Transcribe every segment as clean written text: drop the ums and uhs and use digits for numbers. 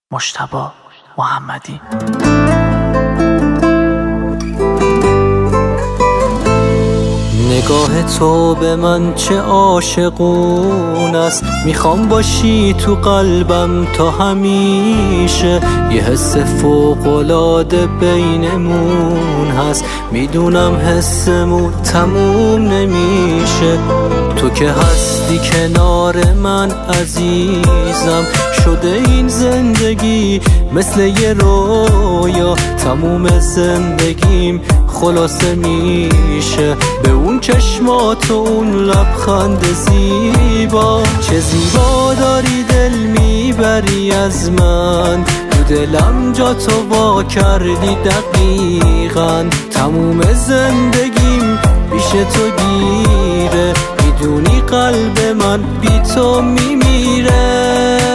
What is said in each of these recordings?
مجتبی محمدی. نگاه تو به من چه عاشقون است، میخوام باشی تو قلبم تا همیشه. یه حس فوق‌العاده بینمون هست، میدونم حسمون تموم نمیشه. تو که هستی کنار من عزیزم، شده این زندگی مثل یه رویا. تموم زندگیم خلاصه میشه به اون چشمات و اون لبخند زیبا. چه زیبا داری دل میبری از من، تو دلم جا تو وا کردی دقیقاً. تموم زندگیم پیش تو گیره، میدونی قلب من بی تو میمیره.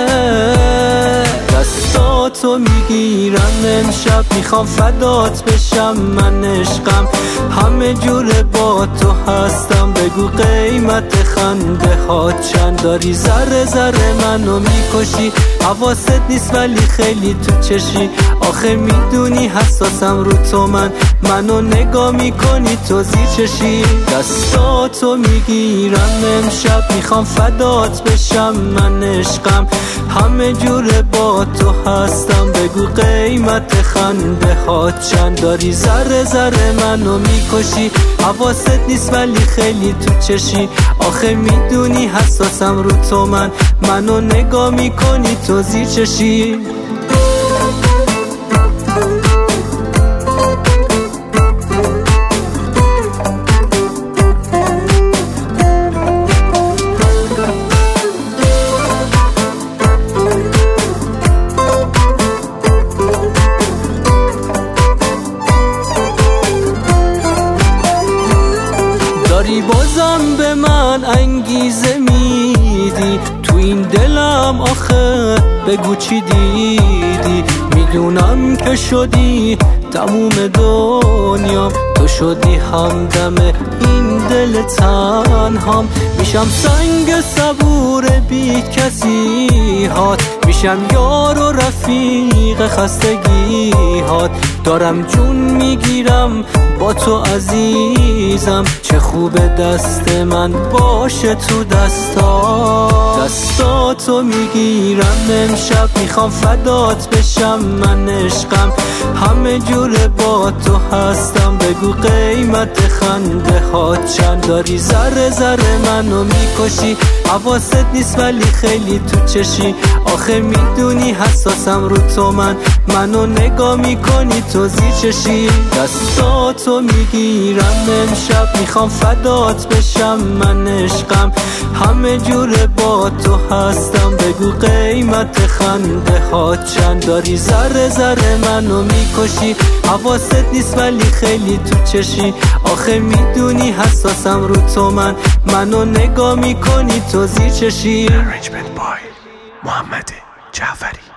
دستاتو میگیرم امشب، میخوام فدات بشم. من عشقم همه جوره با تو هستم. بگو قیمت خنده ها چند داری؟ ذره ذره منو میکشی، حواست نیست ولی خیلی تو چشی. آخه میدونی حساسم رو تو، منو نگاه میکنی تو زیر چشی. دستاتو میگیرم امشب، میخوام فدات بشم. من عشقم همه جوره با تو هستم. بگو قیمت خنده ها چند داری؟ ذره ذره منو میکشی، حواست نیست ولی خیلی تو چشی. آخه میدونی حساسم رو تو، منو نگاه میکنی تو زیر چشی. داری بازم به من انگیزه میدی تو این دلم. آخه بگو چی دیدی؟ میدونم که شدی تموم دنیام، تو شدی همدم این دل تنهام. میشم سنگ صبور بی کسی هات، میشم یار و رفیق خستگی هات. دارم جون میگیرم با تو عزیزم، چه خوبه دست من باشه تو دستاتو میگیرم امشب، میخوام فدات بشم. من عشقم همه جوره با تو هستم. بگو قیمت خنده ها چند داری؟ ذره ذره منو میکشی، حواست نیست ولی خیلی تو چشی. آخه میدونی حساسم رو تو، منو نگاه میکنی تو زیر چشی. دستاتو میگیرم امشب، میخوام فدات بشم. من عشقم همه جوره با تو هستم. بگو قیمت خنده ها چند داری؟ ذره ذره منو میکشی، حواست نیست ولی خیلی تو چشی. آخه میدونی حساسم رو تو، منو نگاه میکنی تو زیر چشی. Arrangement by محمد جعفری.